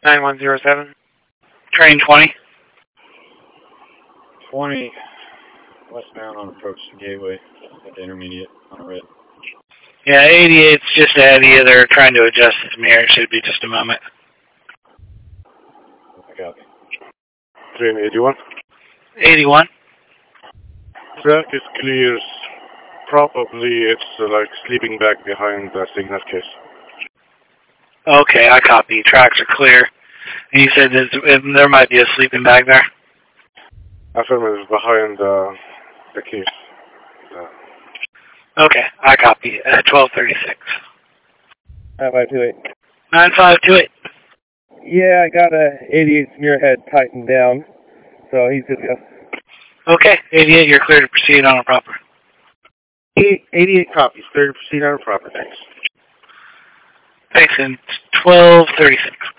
9107. Train 20. 20 westbound on approach to Gateway at the intermediate on red. Yeah, 88's just ahead of you. They're trying to adjust the mirror. It should be just a moment. I copy. Train 81. 81. Track is clear. Probably it's like sleeping back behind the signal case. Okay, I copy. Tracks are clear. And you said there might be a sleeping bag there? Affirmative, behind the case. Okay, I copy. 1236. 9528. 9528. Yeah, I got a 88's mirror head tightened down, so he's good to go. Okay, 88, you're clear to proceed on a proper. 88 copies. Clear to proceed on proper. Thanks. Thanks, and 1236.